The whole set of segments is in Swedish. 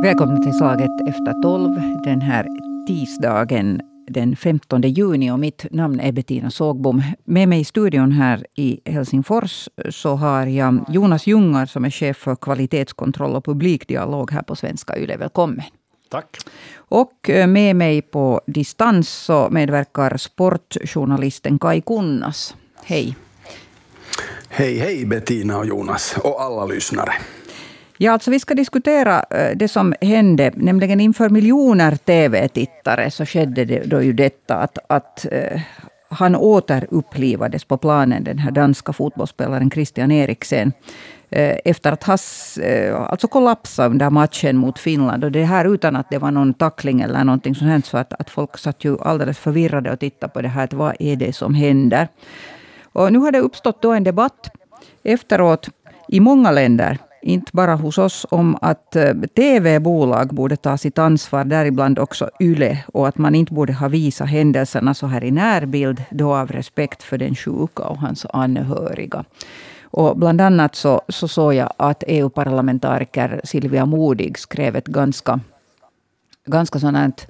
Välkomna till Slaget efter 12 den här tisdagen den 15 juni och mitt namn är Bettina Sågbom. Med mig i studion här i Helsingfors så har jag Jonas Jungar som är chef för kvalitetskontroll och publikdialog här på Svenska Yle. Välkommen. Tack. Och med mig på distans så medverkar sportjournalisten Kai Kunnas. Hej. Hej Bettina och Jonas och alla lyssnare. Ja, alltså vi ska diskutera det som hände, nämligen inför miljoner tv-tittare så skedde det då ju detta att han återupplivades på planen, den här danska fotbollsspelaren Christian Eriksen, efter att alltså kollapsa under matchen mot Finland. Och det här utan att det var någon tackling eller någonting som hände, så att folk satt ju alldeles förvirrade och tittade på det här, att vad är det som händer? Och nu har det uppstått då en debatt efteråt i många länder, inte bara hos oss, om att tv-bolag borde ta sitt ansvar, däribland också Yle, och att man inte borde ha visat händelserna så här i närbild, då av respekt för den sjuka och hans anhöriga. Och bland annat så såg jag att EU-parlamentariker Silvia Modig skrev ett ganska sådant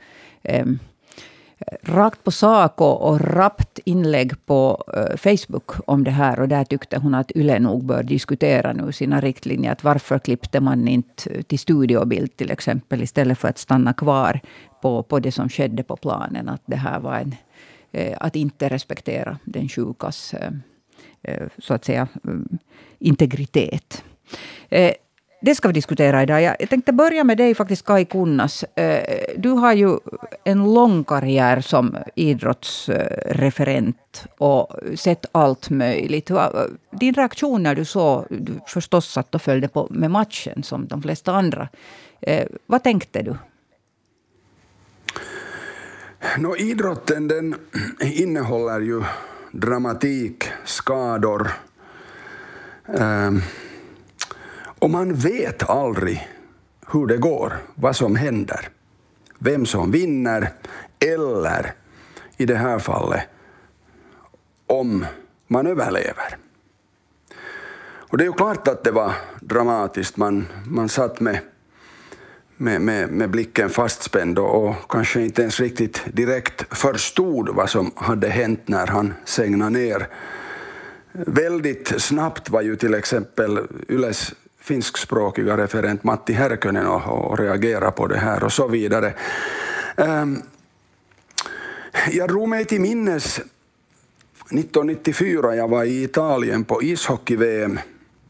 rakt på sak och rappt inlägg på Facebook om det här. Och där tyckte hon att Yle nog bör diskutera nu sina riktlinjer. Att varför klippte man inte till studiobild till exempel, istället för att stanna kvar på det som skedde på planen. Att det här var att inte respektera den sjukas så att säga integritet. Det ska vi diskutera idag. Jag tänkte börja med dig faktiskt, Kai Kunnas. Du har ju en lång karriär som idrottsreferent och sett allt möjligt. Din reaktion när du förstås satt och följde på med matchen som de flesta andra. Vad tänkte du? Idrotten den innehåller ju dramatik, skador. Och man vet aldrig hur det går, vad som händer, vem som vinner eller i det här fallet om man överlever. Och det är ju klart att det var dramatiskt. Man satt med blicken fastspänd och kanske inte ens riktigt direkt förstod vad som hade hänt när han segnade ner. Väldigt snabbt var ju till exempel Yles finskspråkiga referent Matti Härkönen och reagera på det här och så vidare. Jag drog mig till minnes 1994, jag var i Italien på ishockey-VM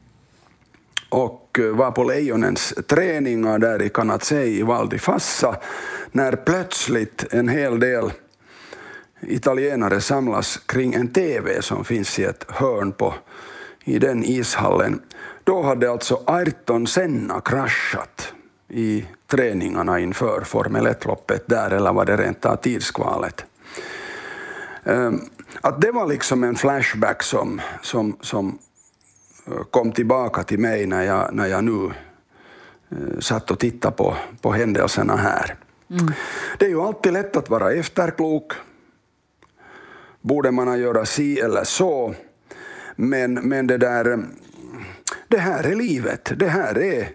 och var på Lejonens träningar där i Canazzei i Val di Fassa, när plötsligt en hel del italienare samlas kring en tv som finns i ett hörn i den ishallen. Då hade alltså Ayrton Senna kraschat i träningarna inför Formel 1-loppet där, eller var det rent av tidskvalet. Att det var liksom en flashback som kom tillbaka till mig när jag nu satt och tittade på händelserna här. Mm. Det är ju alltid lätt att vara efterklok. Borde man göra si eller så? Men det här är livet, det här är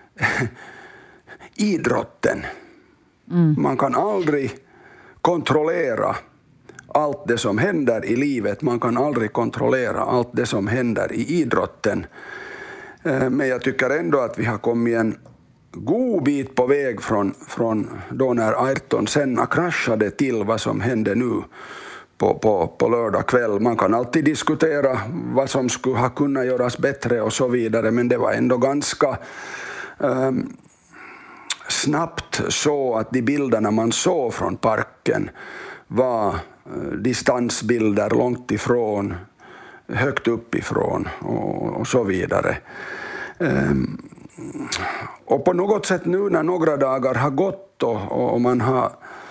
idrotten. Mm. Man kan aldrig kontrollera allt det som händer i livet, man kan aldrig kontrollera allt det som händer i idrotten. Men jag tycker ändå att vi har kommit en god bit på väg från då när Ayrton Senna kraschade till vad som hände nu på lördag kväll. Man kan alltid diskutera vad som skulle ha kunnat göras bättre och så vidare, men det var ändå ganska snabbt så att de bilderna man såg från parken var distansbilder långt ifrån, högt uppifrån och så vidare. Och på något sätt nu när några dagar har gått och man har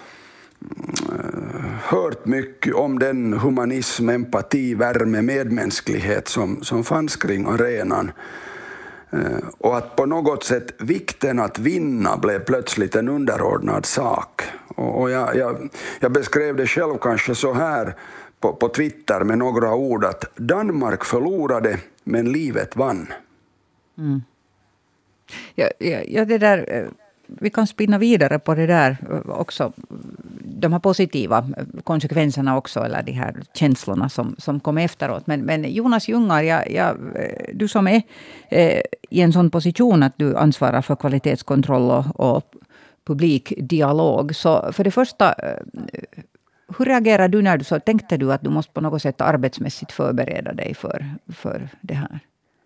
hört mycket om den humanism, empati, värme, medmänsklighet som fanns kring arenan. Och att på något sätt vikten att vinna blev plötsligt en underordnad sak. Och jag beskrev det själv kanske så här på Twitter med några ord, att Danmark förlorade men livet vann. Mm. Ja, det där vi kan spinna vidare på det där också. De här positiva konsekvenserna också, eller de här känslorna som kom efteråt. Men Jonas Ljungar, du som är i en sån position att du ansvarar för kvalitetskontroll och publikdialog. Så för det första, hur reagerar du när så tänkte du att du måste på något sätt arbetsmässigt förbereda dig för det här?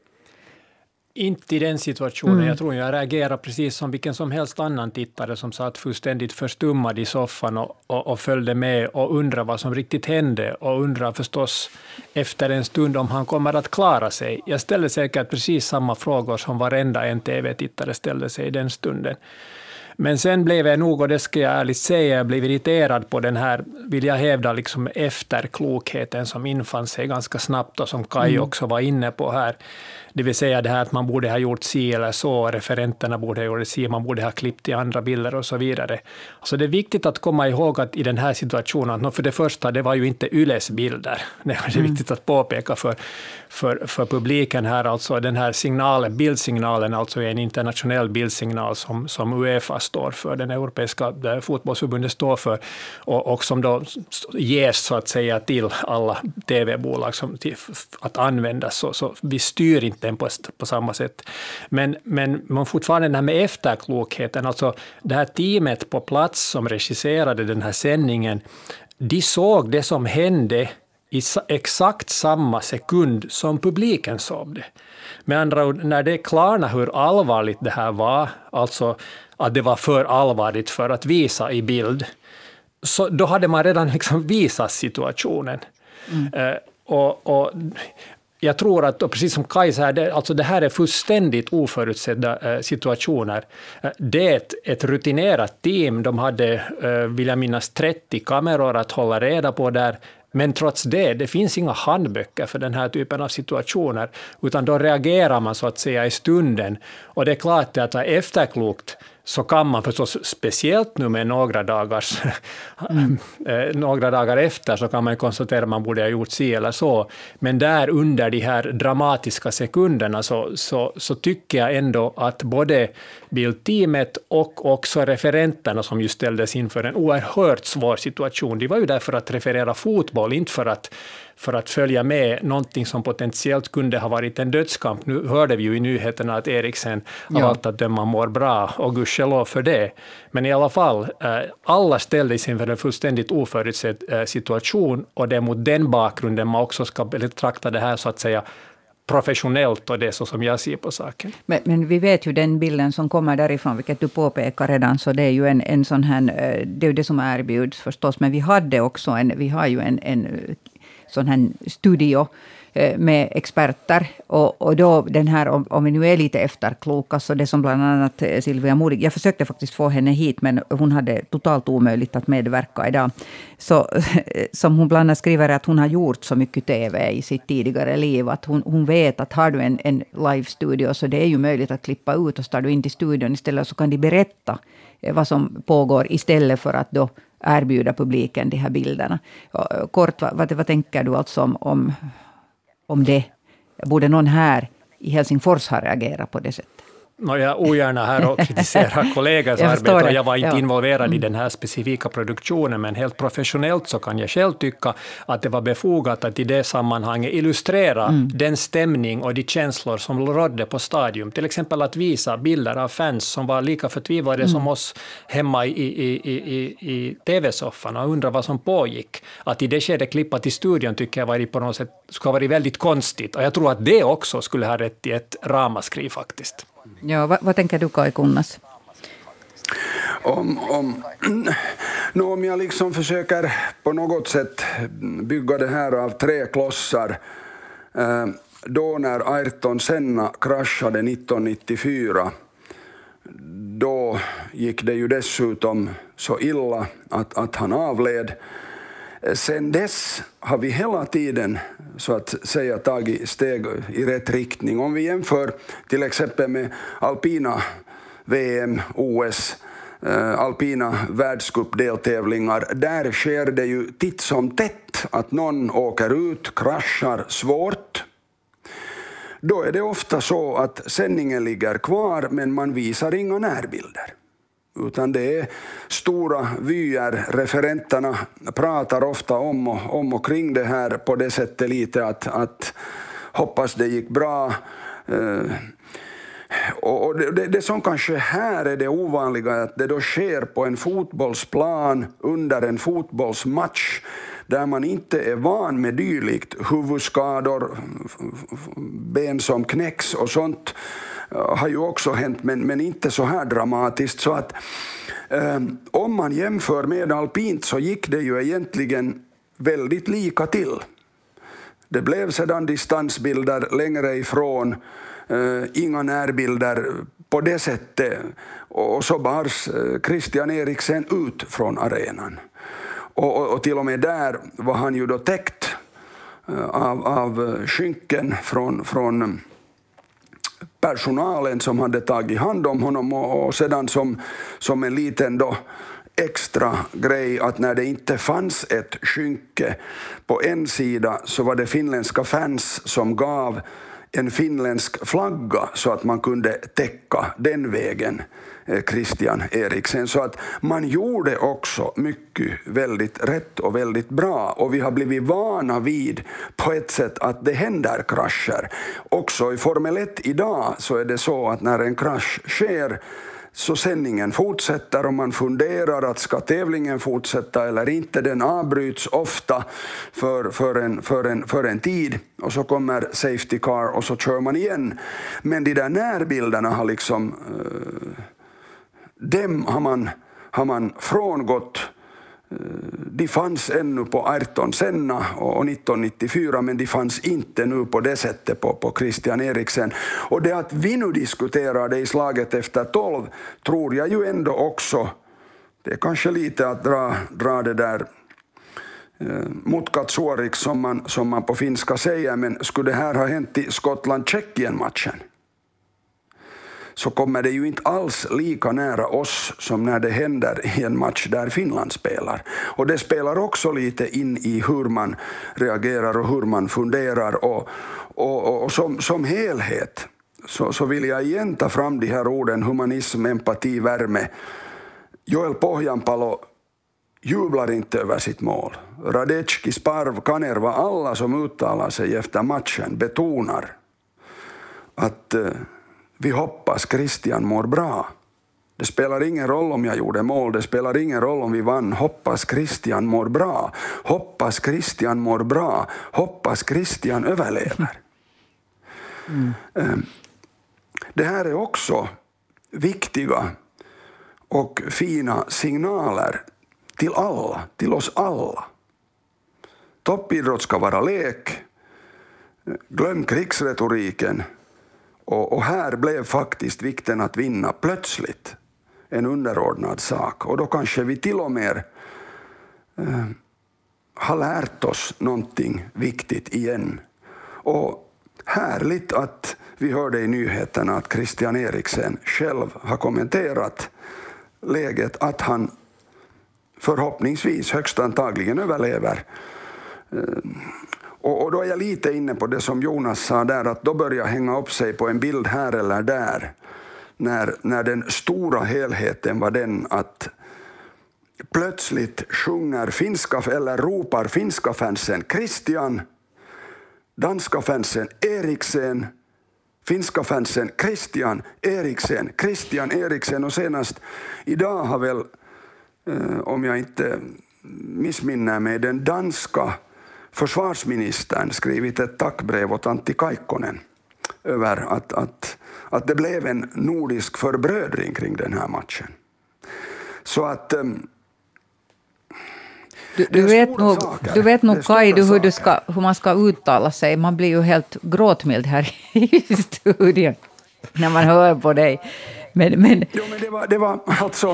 Inte i den situationen. Jag tror jag reagerar precis som vilken som helst annan tittare som satt fullständigt förstummad i soffan och följde med och undrade vad som riktigt hände och undrar förstås efter en stund om han kommer att klara sig. Jag ställde säkert precis samma frågor som varenda en tv-tittare ställde sig i den stunden. Men sen blev jag nog, och det ska jag ärligt säga, jag blev irriterad på den här, vill jag hävda, liksom efterklokheten som infann sig ganska snabbt och som Kai också var inne på här. Det vill säga det här att man borde ha gjort si eller så, referenterna borde ha gjort si, man borde ha klippt i andra bilder och så vidare. Så det är viktigt att komma ihåg att i den här situationen, att för det första, det var ju inte Yles bilder. Det är viktigt att påpeka för publiken här, alltså den här signalen, bildsignalen, alltså en internationell bildsignal som UEFA står för, den europeiska fotbollsförbundet står för, och som då ges så att säga till alla tv-bolag att användas, så vi styr inte den på samma sätt. Men man fortfarande den här med efterklokheten, alltså det här teamet på plats som regisserade den här sändningen, de såg det som hände i exakt samma sekund som publiken såg det. Med andra ord, när det klarnade hur allvarligt det här var, alltså att det var för allvarligt för att visa i bild, så då hade man redan liksom visat situationen. Och jag tror att, precis som Kai säger, alltså det här är fullständigt oförutsedda situationer. Det är ett rutinerat team. De hade, vill jag minnas, 30 kameror att hålla reda på där. Men trots det finns inga handböcker för den här typen av situationer, utan då reagerar man så att säga i stunden. Och det är klart att efterklokt så kan man förstås, speciellt nu med några dagar efter, så kan man konstatera att man borde ha gjort si eller så. Men där under de här dramatiska sekunderna så tycker jag ändå att både bildteamet och också referenterna som just ställdes inför en oerhört svår situation, de var ju där för att referera fotboll, inte för att följa med någonting som potentiellt kunde ha varit en dödskamp. Nu hörde vi ju i nyheterna att Eriksen av allt att döma mår bra, och gudskelov för det. Men i alla fall, alla ställdes inför en fullständigt oförutsedd situation, och det är mot den bakgrunden man också ska betrakta det här så att säga professionellt, och det är så som jag ser på saken. Men vi vet ju den bilden som kommer därifrån, vilket du påpekar redan, så det är ju en sån här, det är ju det som erbjuds förstås, men vi har ju en sån här studio med experter, och då den här, om vi nu är lite efterkloka, så det som bland annat Silvia Modig, jag försökte faktiskt få henne hit, men hon hade totalt omöjligt att medverka idag. Så som hon bland annat skriver, att hon har gjort så mycket tv i sitt tidigare liv, att hon vet att har du en live-studio, så det är ju möjligt att klippa ut, och står du in till studion istället, så kan de berätta vad som pågår istället för att då erbjuda publiken de här bilderna. Kort, vad tänker du alltså om det? Borde någon här i Helsingfors ha reagerat på det sättet? Jag ogärna här och kritisera kollegors arbete, och jag var inte involverad i den här specifika produktionen, men helt professionellt så kan jag själv tycka att det var befogat att i det sammanhanget illustrera den stämning och de känslor som rådde på stadion. Till exempel att visa bilder av fans som var lika förtvivlade som oss hemma i tv-soffan och undra vad som pågick. Att i det skedet klippa till studion tycker jag var på något sätt skulle vara väldigt konstigt, och jag tror att det också skulle ha rätt i ett ramaskri faktiskt. Ja, vad tänker du, Kai Kunnas? Om jag liksom försöker på något sätt bygga det här av 3 klossar, då när Ayrton Senna kraschade 1994, då gick det ju dessutom så illa att han avled. Sen dess har vi hela tiden så att säga tagit steg i rätt riktning. Om vi jämför till exempel med alpina VM, OS, alpina världscupdeltävlingar, där sker det ju titt som tätt att någon åker ut, kraschar svårt. Då är det ofta så att sändningen ligger kvar, men man visar inga närbilder. utan det är stora vyer. Referenterna pratar ofta om och kring det här på det sättet lite att hoppas det gick bra. Och det som kanske här är det ovanliga är att det då sker på en fotbollsplan under en fotbollsmatch där man inte är van med dylikt. Huvudskador, ben som knäcks och sånt har ju också hänt, men inte så här dramatiskt. Så att om man jämför med alpint så gick det ju egentligen väldigt lika till. Det blev sedan distansbilder längre ifrån, inga närbilder på det sättet, och så bars Christian Eriksen ut från arenan. Och till och med där var han ju då täckt av skynken från personalen som hade tagit hand om honom, och sedan som en liten då extra grej att när det inte fanns ett skynke på en sida så var det finländska fans som gav en finländsk flagga så att man kunde täcka den vägen Christian Eriksen. Så att man gjorde också mycket väldigt rätt och väldigt bra, och vi har blivit vana vid på ett sätt att det händer krascher. Också i Formel 1 idag så är det så att när en krasch sker så sändningen fortsätter och man funderar att ska tävlingen fortsätta eller inte. Den avbryts ofta för en tid, och så kommer safety car och så kör man igen. Men de där närbilderna har liksom dem har man frångått. De fanns ännu på Ayrton Senna och 1994, men de fanns inte nu på det sättet på Christian Eriksen. Och det att vi nu diskuterar det i slaget efter 12 tror jag ju ändå också, det är kanske lite att dra det där mot suorik som man på finska säger, men skulle det här ha hänt i Skottland-Tjeckien-matchen så kommer det ju inte alls lika nära oss som när det händer i en match där Finland spelar. Och det spelar också lite in i hur man reagerar och hur man funderar. Och som helhet så vill jag igen ta fram de här orden humanism, empati, värme. Joel Pohjanpalo jublar inte över sitt mål. Radecki, Sparv, Kanerva, alla som uttalar sig efter matchen betonar att vi hoppas Christian mår bra. Det spelar ingen roll om jag gjorde mål, det spelar ingen roll om vi vann. Hoppas Christian mår bra. Hoppas Christian mår bra. Hoppas Christian överlever. Det här är också viktiga och fina signaler till alla, till oss alla. Toppidrott ska vara lek. Glöm krigsretoriken. Och här blev faktiskt vikten att vinna plötsligt en underordnad sak. Och då kanske vi till och med har lärt oss någonting viktigt igen. Och härligt att vi hörde i nyheterna att Christian Eriksen själv har kommenterat läget, att han förhoppningsvis högst antagligen överlever. Och då är jag lite inne på det som Jonas sa där, att då börjar hänga upp sig på en bild här eller där. När den stora helheten var den att plötsligt sjunger finska eller ropar finska fansen Christian, danska fansen Eriksen, finska fansen Christian Eriksen, och senast idag har väl, om jag inte missminner mig, den danska försvarsministern skrivit ett tackbrev åt Antti Kaikkonen över att det blev en nordisk förbrödring kring den här matchen. Så att du vet nog Kaj, hur man ska uttala sig. Man blir ju helt gråtmild här i studion när man hör på dig. Men det var alltså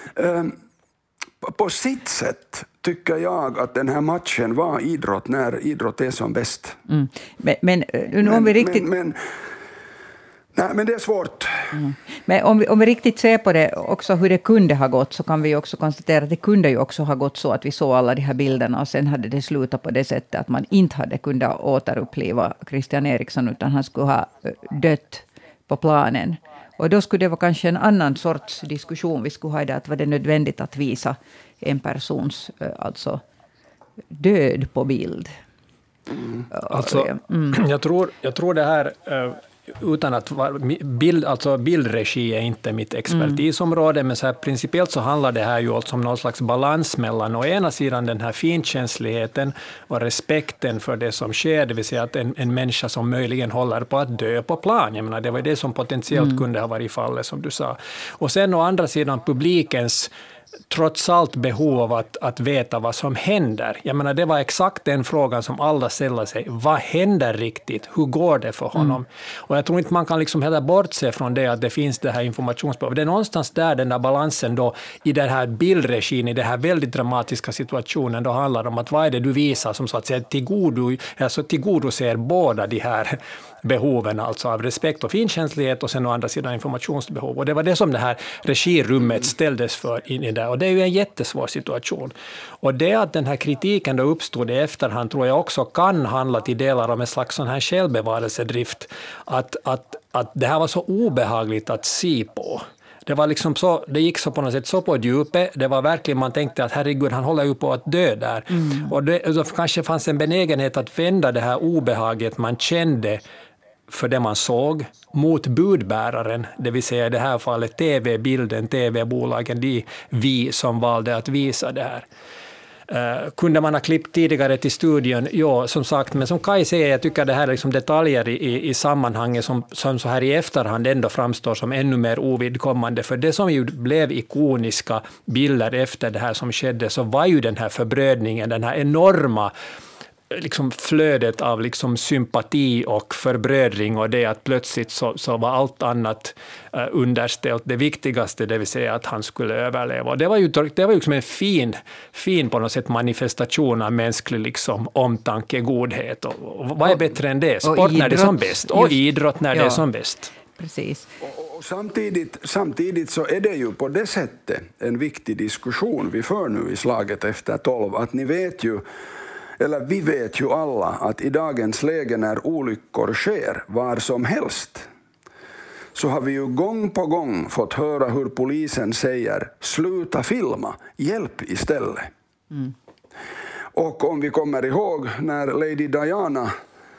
på sitt sätt tycker jag att den här matchen var idrott när idrott är som bäst. Men om vi riktigt... Men det är svårt. Men om vi riktigt ser på det också hur det kunde ha gått, så kan vi också konstatera att det kunde ju också ha gått så att vi såg alla de här bilderna och sen hade det slutat på det sättet att man inte hade kunnat återuppliva Christian Eriksson, utan han skulle ha dött på planen. Och då skulle det vara kanske en annan sorts diskussion vi skulle ha där, att var det nödvändigt att visa en persons alltså död på bild. Alltså, jag tror det här, utan att alltså bildregi är inte mitt expertisområde, men så här, principiellt så handlar det här ju alltså om någon slags balans mellan å ena sidan den här finkänsligheten och respekten för det som sker, det vill säga att en människa som möjligen håller på att dö på plan, jag menar, det var det som potentiellt kunde ha varit fallet som du sa. Och sen å andra sidan publikens trots allt behov av att veta vad som händer. Jag menar, det var exakt den frågan som alla ställer sig. Vad händer riktigt? Hur går det för honom? Och jag tror inte man kan liksom heller bortse från det, att det finns det här informationsbehovet. Det är någonstans där den där balansen då i den här bildregin, i den här väldigt dramatiska situationen, då handlar det om att vad är det du visar som så att säga tillgodoser båda de här behoven, alltså av respekt och finkänslighet, och sen å andra sidan informationsbehov. Och det var det som det här regirummet ställdes för in i det. Och det är ju en jättesvår situation. Och det att den här kritiken då uppstod i efterhand tror jag också kan handla till delar om en slags sån här självbevarelsedrift. Att det här var så obehagligt att se på. Det var liksom så, det gick så på något sätt så på djupet. Det var verkligen, man tänkte att herregud, han håller ju på att dö där. Och då kanske fanns en benägenhet att vända det här obehaget man kände för det man såg mot budbäraren, det vill säga i det här fallet TV-bilden, TV-bolagen, vi som valde att visa det här. Kunde man ha klippt tidigare till studion? Ja, som sagt, men som Kai säger, jag tycker det här är liksom detaljer i sammanhanget som så här i efterhand ändå framstår som ännu mer ovidkommande, för det som ju blev ikoniska bilder efter det här som skedde, så var ju den här förbrödningen, den här enorma liksom flödet av liksom sympati och förbrödring, och det att plötsligt så var allt annat underställt det viktigaste, det vill säga att han skulle överleva. Och det var ju liksom en fin på något sätt manifestation av mänsklig liksom omtanke, godhet. Och vad är bättre än det? Sport när det är som bäst, och idrott när det är som bäst. Precis. Och samtidigt så är det ju på det sättet en viktig diskussion vi för nu i Slaget efter 12, att ni vet ju, eller vi vet ju alla, att i dagens läge när olyckor sker var som helst, så har vi ju gång på gång fått höra hur polisen säger: sluta filma, hjälp istället. Och om vi kommer ihåg när Lady Diana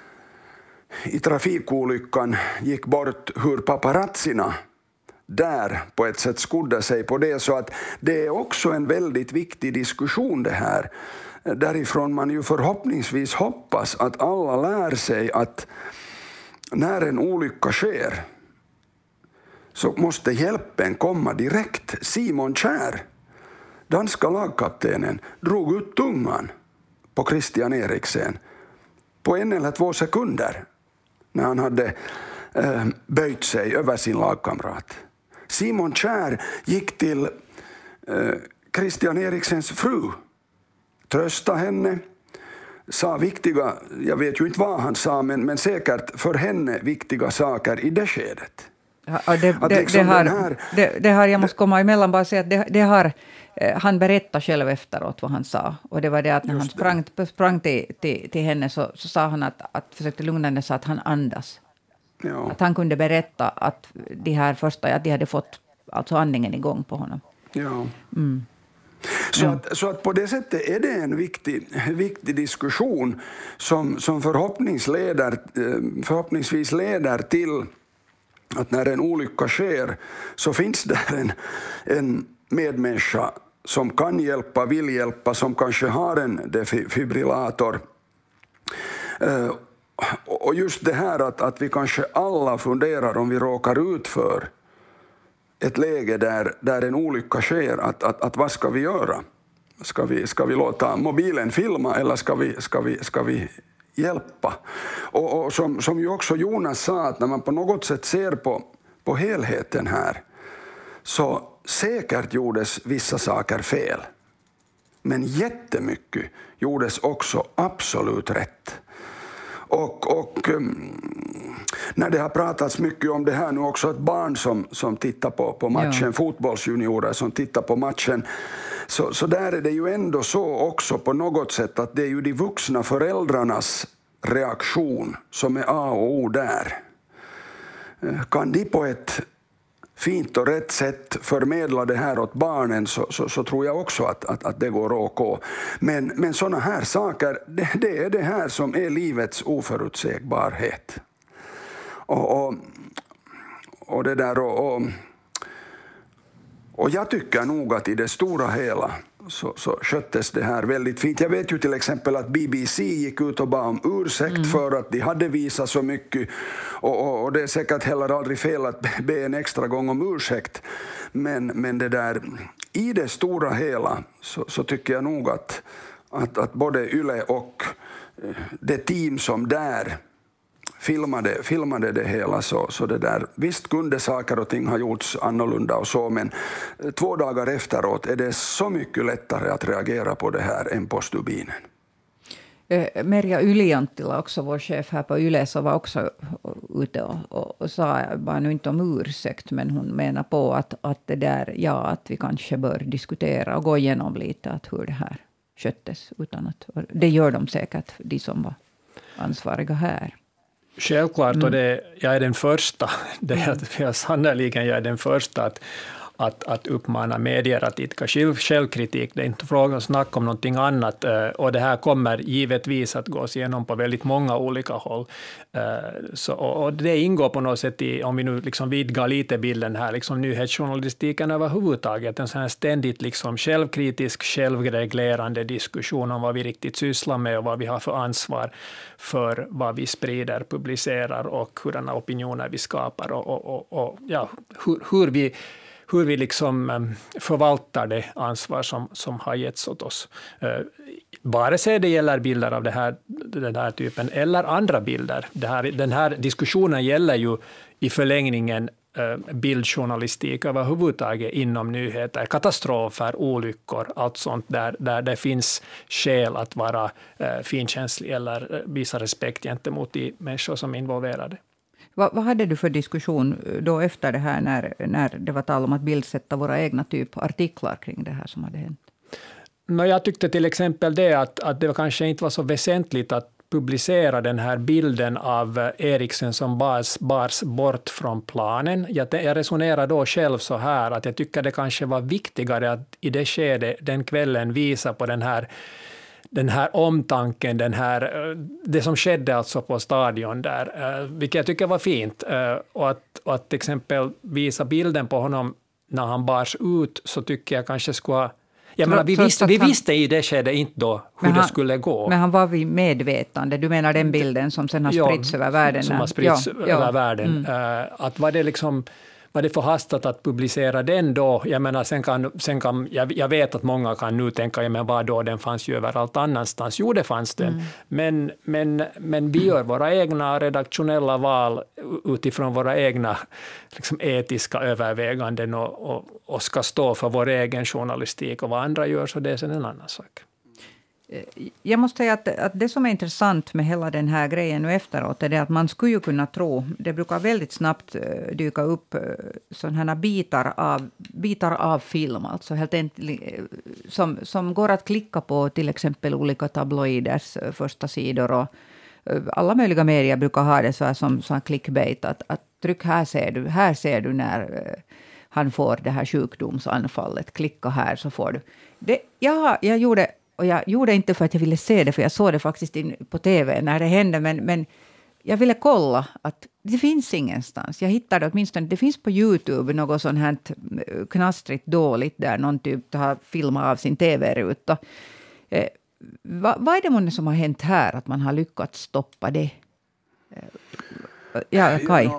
i trafikolyckan gick bort, hur paparazzina där på ett sätt skodde sig på det, så att det är också en väldigt viktig diskussion det här. Därifrån man ju förhoppningsvis hoppas att alla lär sig att när en olycka sker så måste hjälpen komma direkt. Simon Kjær, danska lagkaptenen, drog ut tungan på Christian Eriksen på 1 eller 2 sekunder när han hade böjt sig över sin lagkamrat. Simon Kjær gick till Christian Eriksens fru, trösta henne, sa viktiga, jag vet ju inte vad han sa, men säkert för henne viktiga saker i det skedet. Ja, det har jag måste komma emellan bara säga att det har han berättat själv efteråt vad han sa. Och det var det att när han sprang till henne så sa han att försökte lugna henne, så att han andas. Ja. Att han kunde berätta att de här första, att de hade fått alltså andningen igång på honom. Ja. Så att på det sättet är det en viktig diskussion som förhoppningsvis leder till att när en olycka sker så finns där en medmänniska som kan hjälpa, vill hjälpa, som kanske har en defibrillator. Och just det här att vi kanske alla funderar om vi råkar ut för ett läge där en olycka sker, att vad ska vi göra? Ska vi låta mobilen filma eller ska vi hjälpa? Och som ju också Jonas sa, att när man på något sätt ser på helheten här, så säkert gjordes vissa saker fel. Men jättemycket gjordes också absolut rätt. Och när det har pratats mycket om det här nu också, att barn som tittar på matchen, fotbollsjuniorer som tittar på matchen, så där är det ju ändå så också på något sätt att det är ju de vuxna föräldrarnas reaktion som är A och O där. Kan de på ett fint och rätt sätt förmedla det här åt barnen så tror jag också att det går OK. Men sådana här saker, det är det här som är livets oförutsägbarhet. Och det där och jag tycker nog att i det stora hela så sköttes det här väldigt fint. Jag vet ju till exempel att BBC gick ut och bad om ursäkt för att de hade visat så mycket. Och det är säkert heller aldrig fel att be en extra gång om ursäkt. Men det där, i det stora hela så tycker jag nog att både Yle och det team som där filmade det hela så det där, visst kunde saker och ting ha gjorts annorlunda och så, men 2 dagar efteråt är det så mycket lättare att reagera på det här än på stubinen. Merja Ylianttila, också vår chef här på Yle, så var också ute och sa, bara nu inte om ursäkt, men hon menar på att det där, ja, att vi kanske bör diskutera och gå igenom lite att hur det här sköttes, utan att det gör de säkert, de som var ansvariga här. Självklart, och jag är den första, sannoliken jag är den första att uppmana medier att idka självkritik. Det är inte frågan om snack om någonting annat, och det här kommer givetvis att gås igenom på väldigt många olika håll. Och det ingår på något sätt i, om vi nu liksom vidgar lite bilden här, liksom nyhetsjournalistiken överhuvudtaget, en sån här ständigt liksom självkritisk, självreglerande diskussion om vad vi riktigt sysslar med och vad vi har för ansvar för vad vi sprider, publicerar och hurdana opinioner vi skapar och ja, hur vi liksom förvaltar det ansvar som har getts åt oss. Vare sig det gäller bilder av den här typen eller andra bilder. Den här diskussionen gäller ju i förlängningen bildjournalistik överhuvudtaget inom nyheter, katastrofer, olyckor, allt sånt där det finns skäl att vara finkänslig eller visa respekt gentemot de människor som är involverade. Vad hade du för diskussion då efter det här när det var tal om att bildsätta våra egna typ artiklar kring det här som hade hänt? Jag tyckte till exempel det att det kanske inte var så väsentligt att publicera den här bilden av Eriksen som bars bort från planen. Jag resonerar då själv så här att jag tycker det kanske var viktigare att i det skede den kvällen visa på den här omtanken, det som skedde alltså på stadion där, vilket jag tycker var fint. Och att till exempel visa bilden på honom när han bars ut, så tycker jag kanske skulle... Vi visste i det skedet inte då hur det skulle gå. Men han var vid medvetande. Du menar den bilden som sen har spritts över världen? Som har spritts över världen. Att var det förhastat att publicera den då? Jag menar, sen kan jag vet att många kan nu tänka, men vad då, den fanns ju överallt annanstans. Jo, det fanns den. Men vi gör våra egna redaktionella val utifrån våra egna liksom, etiska överväganden och ska stå för vår egen journalistik. Och vad andra gör, så det är sen en annan sak. Jag måste säga att det som är intressant med hela den här grejen nu efteråt är det att man skulle ju kunna tro, det brukar väldigt snabbt dyka upp sådana här bitar av film, alltså helt enkelt, som går att klicka på till exempel olika tabloiders första sidor, och alla möjliga medier brukar ha det så här som clickbait, att tryck här ser du när han får det här sjukdomsanfallet, klicka här så får du. Jag gjorde inte för att jag ville se det, för jag såg det faktiskt på tv när det hände, men jag ville kolla att det finns ingenstans. Jag hittade åtminstone, det finns på YouTube något sånt här knastrigt dåligt där någon typ har filmat av sin tv-ruta. Vad är det månne som har hänt här, att man har lyckats stoppa det? Ja, Kai.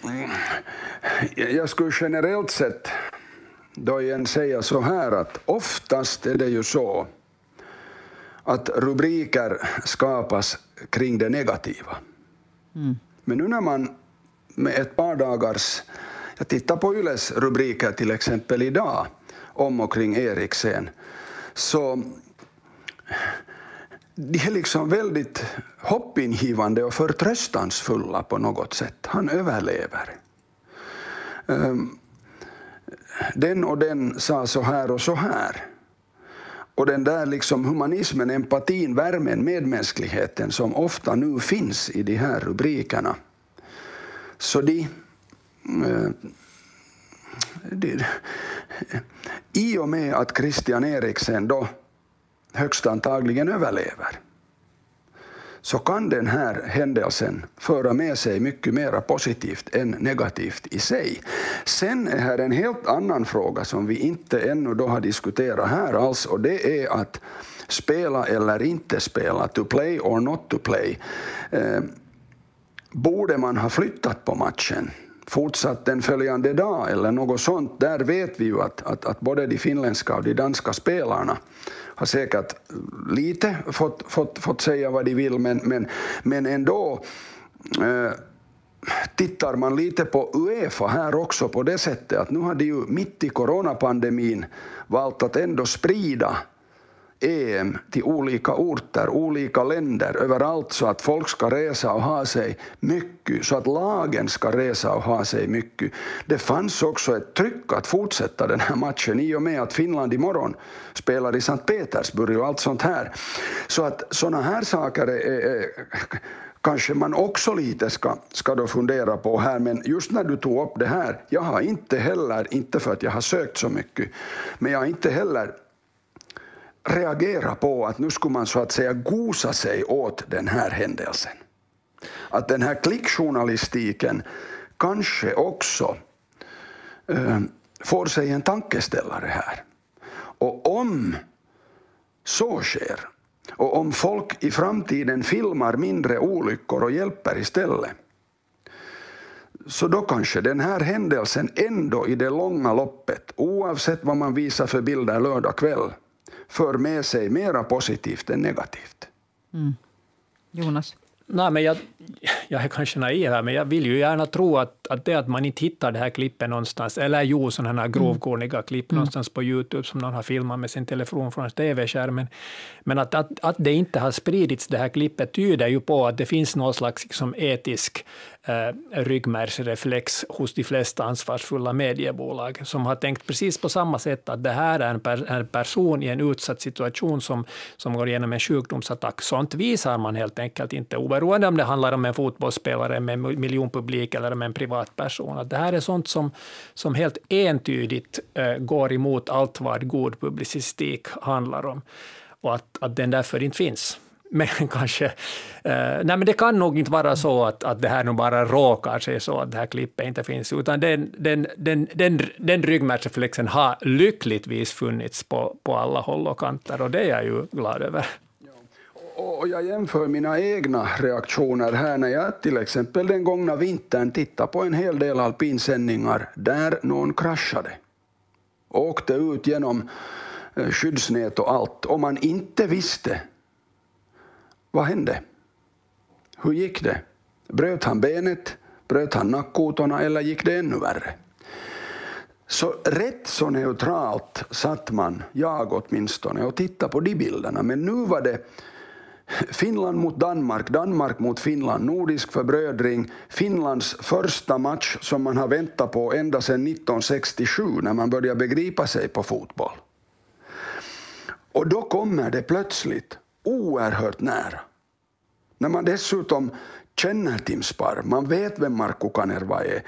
Jag skulle generellt sett då igen säga så här, att oftast är det ju så att rubriker skapas kring det negativa. Men nu när man med ett par dagars... Jag tittar på Yles rubriker till exempel idag om och kring Eriksen. Så de är liksom väldigt hoppingivande och förtröstansfulla på något sätt. Han överlever. Den och den sa så här och så här. Och den där liksom humanismen, empatin, värmen, medmänskligheten som ofta nu finns i de här rubrikerna. Så i och med att Christian Eriksen då högst antagligen överlever, så kan den här händelsen föra med sig mycket mer positivt än negativt i sig. Sen är här en helt annan fråga som vi inte ännu då har diskuterat här alls, och det är att spela eller inte spela, to play or not to play. Borde man ha flyttat på matchen, fortsatt den följande dag eller något sånt? Där vet vi ju att både de finländska och de danska spelarna har säkert lite fått säga vad de vill, men ändå tittar man lite på UEFA här också på det sättet att nu har de ju mitt i coronapandemin valt att ändå sprida EM till olika orter, olika länder, överallt, så att folk ska resa och ha sig mycket, så att lagen ska resa och ha sig mycket. Det fanns också ett tryck att fortsätta den här matchen i och med att Finland imorgon spelar i Sankt Petersburg och allt sånt här. Så att såna här saker kanske man också lite ska då fundera på här, men just när du tog upp det här, jag har inte för att jag har sökt så mycket, men jag har inte heller reagera på att nu skulle man så att säga gosa sig åt den här händelsen. Att den här klickjournalistiken kanske också får sig en tankeställare här. Och om så sker, och om folk i framtiden filmar mindre olyckor och hjälper istället, så då kanske den här händelsen ändå i det långa loppet, oavsett vad man visar för bilder lördag kväll, för med sig mera positivt än negativt. Jonas? Nej, men jag är kanske naiv här, men jag vill ju gärna tro att det att man inte hittar det här klippet någonstans, eller sådana här grovkorniga klipp någonstans på YouTube som någon har filmat med sin telefon från tv-skärmen, men att det inte har spridits, det här klippet, tyder ju på att det finns någon slags liksom etisk ryggmärgsreflex hos de flesta ansvarsfulla mediebolag som har tänkt precis på samma sätt, att det här är en person i en utsatt situation som går igenom en sjukdomsattack. Sånt visar man helt enkelt inte, oberoende om det handlar om en fotbollsspelare med miljonpublik eller om en privatperson. Att det här är sånt som helt entydigt går emot allt vad god publicistik handlar om, och att den därför inte finns. Men kanske, nej, men det kan nog inte vara så att det här nog bara råkar sig så att det här klippet inte finns, utan den ryggmärgsreflexen har lyckligtvis funnits på alla håll och kanter, och det är jag ju glad över. Och jag jämför mina egna reaktioner här när jag till exempel den gångna vintern tittade på en hel del alpinsändningar där någon kraschade. Åkte ut genom skyddsnät och allt, och man inte visste vad hände. Hur gick det? Bröt han benet? Bröt han nackkotorna? Eller gick det ännu värre? Så rätt så neutralt satt man, jag åtminstone, och tittade på de bilderna. Men nu var det Finland mot Danmark, Danmark mot Finland, nordisk förbrödring, Finlands första match som man har väntat på ända sedan 1967 när man började begripa sig på fotboll. Och då kommer det plötsligt oerhört nära. När man dessutom känner Tim Sparv, man vet vem Markku Kanerva är.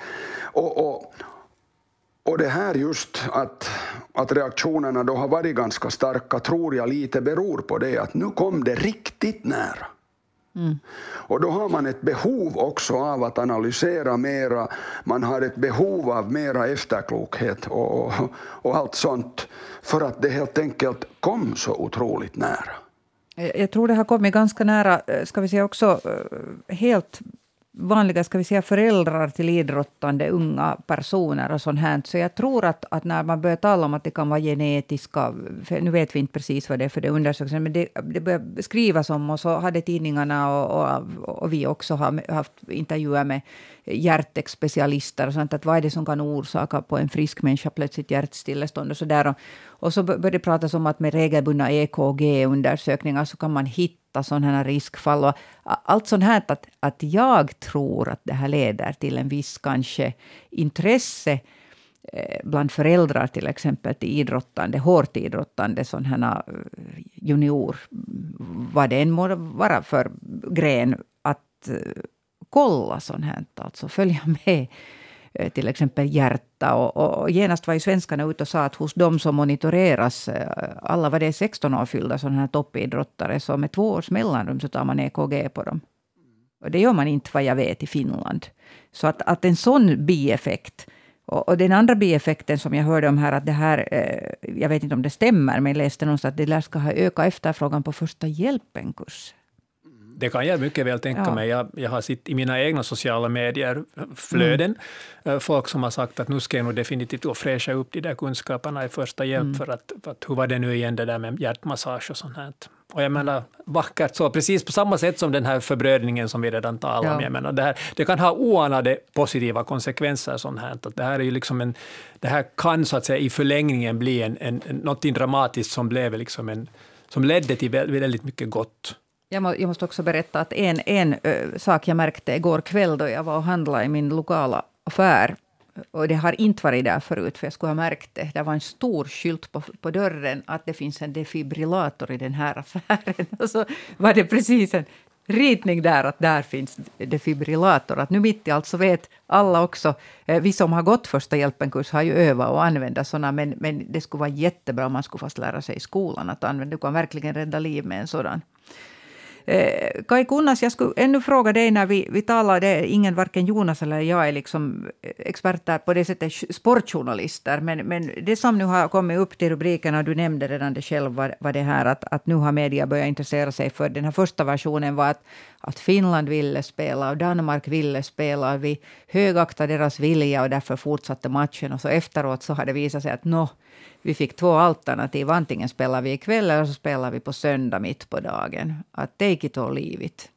Och det här just att reaktionerna då har varit ganska starka, tror jag lite beror på det, att nu kom det riktigt nära. Och då har man ett behov också av att analysera mera, man har ett behov av mera efterklokhet och allt sånt, för att det helt enkelt kom så otroligt nära. Jag tror det har kommit ganska nära, ska vi säga också, helt vanliga, ska vi säga, föräldrar till idrottande unga personer och sånt här. Så jag tror att när man börjar tala om att det kan vara genetiska, nu vet vi inte precis vad det är för det undersöks, men det börjar skrivas om, och så hade tidningarna och vi också har haft intervjuer med hjärtspecialister och sånt, att vad är det som kan orsaka på en frisk människa plötsligt hjärtstillestånd och så där. Och så började det pratas om att med regelbundna EKG-undersökningar så kan man hitta sådana här riskfall. Och allt sånt här, att jag tror att det här leder till en viss kanske intresse bland föräldrar till exempel till idrottande, hårt idrottande, sådana här junior, vad det än må vara för gren, att kolla sånt här, alltså följa med till exempel hjärta. Och genast var ju svenskarna ute och sa att hos dem som monitoreras, alla var det 16 år fyllda sådana här toppidrottare, så med 2 års mellanrum så tar man EKG på dem. Och det gör man inte vad jag vet i Finland. Så att en sån bieffekt. Och den andra bieffekten som jag hörde om här, att det här, jag vet inte om det stämmer, men jag läste någonstans att det lär ska ha ökat efterfrågan på första hjälpen-kurs. Det kan jag mycket väl tänka mig. Jag har sett i mina egna sociala medier-flöden folk som har sagt att nu ska jag nog definitivt fräscha upp de där kunskaperna i första hjälp för att hur var det nu igen det där med hjärtmassage och sånt här. Och jag menar, vackert så, precis på samma sätt som den här förbrödningen som vi redan talade om. Jag menar, det kan ha oanade positiva konsekvenser. Sånt här. Att det här är ju liksom det här kan så att säga i förlängningen bli något dramatiskt som blev liksom som ledde till väldigt mycket gott. Jag måste också berätta att en sak jag märkte igår kväll då jag var och handlade i min lokala affär. Och det har inte varit där förut, för jag skulle ha märkt det. Det var en stor skylt på dörren att det finns en defibrillator i den här affären. Och så var det precis en ritning där att där finns defibrillator. Att nu mitt i allt så vet alla också, vi som har gått första hjälpen-kurs har ju övat och använda sådana. Men det skulle vara jättebra om man skulle fast lära sig i skolan att använda. Du kan verkligen rädda liv med en sådan. Kai Kunnas, jag skulle ännu fråga dig när vi talade, ingen varken Jonas eller jag är liksom experter på det sättet, sportjournalister, men det som nu har kommit upp till rubrikerna, du nämnde redan det själv, var det här att nu har media börjat intressera sig för den här första versionen var att Finland ville spela och Danmark ville spela, vi högaktade deras vilja och därför fortsatte matchen, och så efteråt så har det visat sig att vi fick 2 alternativ. Antingen spelar vi ikväll eller så spelar vi på söndag mitt på dagen. Att take it or leave it.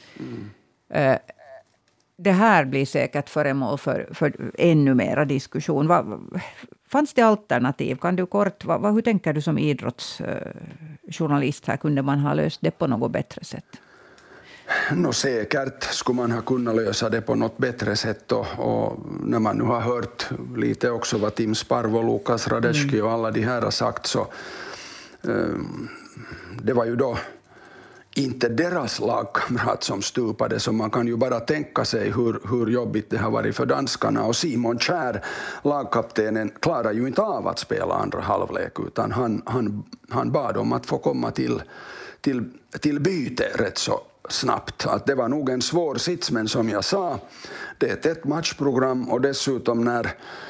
Det här blir säkert föremål för ännu mera diskussion. Fanns det alternativ? Kan du kort, hur tänker du som idrottsjournalist här? Kunde man ha löst det på något bättre sätt? Säkert skulle man ha kunnat lösa det på något bättre sätt, och när man nu har hört lite också vad Tim Sparvo, Lukas Radecki och alla de här har sagt, så det var ju då inte deras lagkamrat som stupade, så man kan ju bara tänka sig hur jobbigt det har varit för danskarna. Och Simon Kjær, lagkaptenen, klarar ju inte av att spela andra halvlek, utan han bad om att få komma till byte rätt så snabbt. Att det var nog en svår sits, men som jag sa, det är ett tätt matchprogram, och dessutom när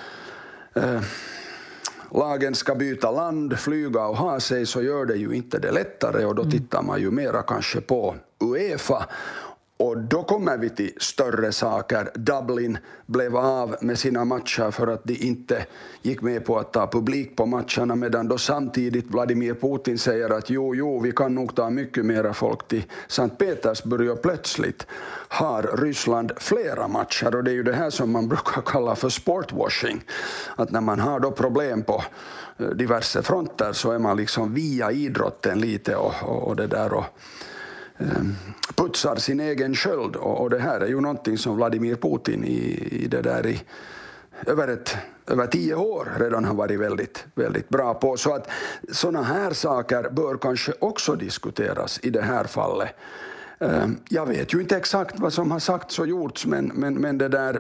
lagen ska byta land, flyga och ha sig, så gör det ju inte det lättare, och då tittar man ju mera kanske på UEFA. Och då kommer vi till större saker. Dublin blev av med sina matcher för att de inte gick med på att ta publik på matcherna, medan då samtidigt Vladimir Putin säger att jo, vi kan nog ta mycket mera folk till Sankt Petersburg, och plötsligt har Ryssland flera matcher, och det är ju det här som man brukar kalla för sportwashing. Att när man har då problem på diverse fronter så är man liksom via idrotten lite och det där och putsar sin egen sköld, och det här är ju någonting som Vladimir Putin i det där i över 10 år redan har varit väldigt, väldigt bra på. Så att såna här saker bör kanske också diskuteras i det här fallet. Jag vet ju inte exakt vad som har sagts och gjorts, men det där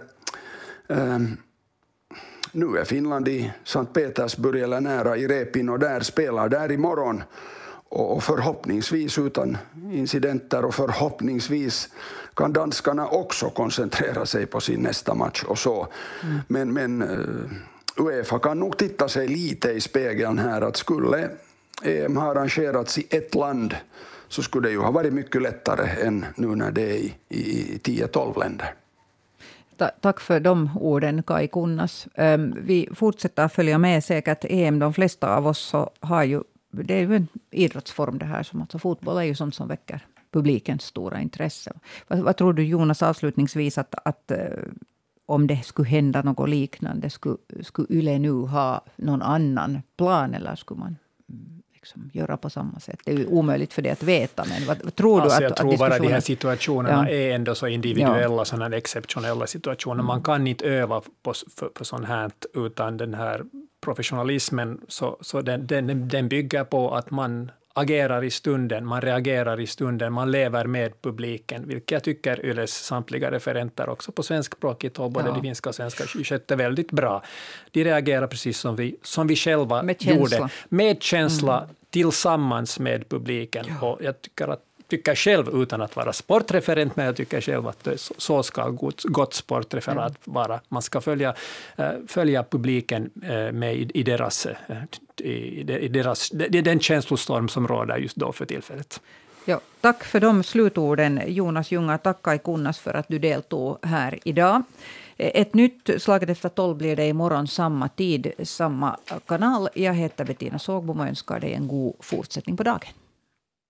nu är Finland i Sankt Petersburg eller nära i Repin, och där spelar där imorgon. Och förhoppningsvis utan incidenter, och förhoppningsvis kan danskarna också koncentrera sig på sin nästa match och så. Men UEFA kan nog titta sig lite i spegeln här, att skulle EM ha arrangerats i ett land så skulle det ju ha varit mycket lättare än nu när det är i 10-12 länder. Tack för de orden, Kai Kunnas. Vi fortsätter följa med säkert EM. De flesta av oss så har ju, det är ju en idrottsform det här, som alltså fotboll är ju sånt som väcker publikens stora intresse. Vad tror du, Jonas, avslutningsvis, att om det skulle hända något liknande, skulle Yle nu ha någon annan plan, eller skulle man liksom göra på samma sätt? Det är ju omöjligt för det att veta, men vad tror du? Jag tror bara de här situationerna är ändå så individuella, sådana exceptionella situationer. Man kan inte öva på sånt här, utan den här professionalismen, så den bygger på att man agerar i stunden, man reagerar i stunden, man lever med publiken, vilket jag tycker Yles samtliga referenter också på svenskspråkigt håll, både de finska och svenska, skötte väldigt bra. De reagerar precis som vi själva gjorde. Med känsla tillsammans med publiken. Och jag tycker själv, utan att vara sportreferent, men jag tycker själv att så ska gott sportreferat vara. Man ska följa publiken med i den känslostorm som råder just då för tillfället. Ja, tack för de slutorden, Jonas Junga. Tack Aikunnas för att du deltog här idag. Ett nytt Slaget efter 12 blir det imorgon samma tid, samma kanal. Jag heter Bettina Sågbom och önskar dig en god fortsättning på dagen.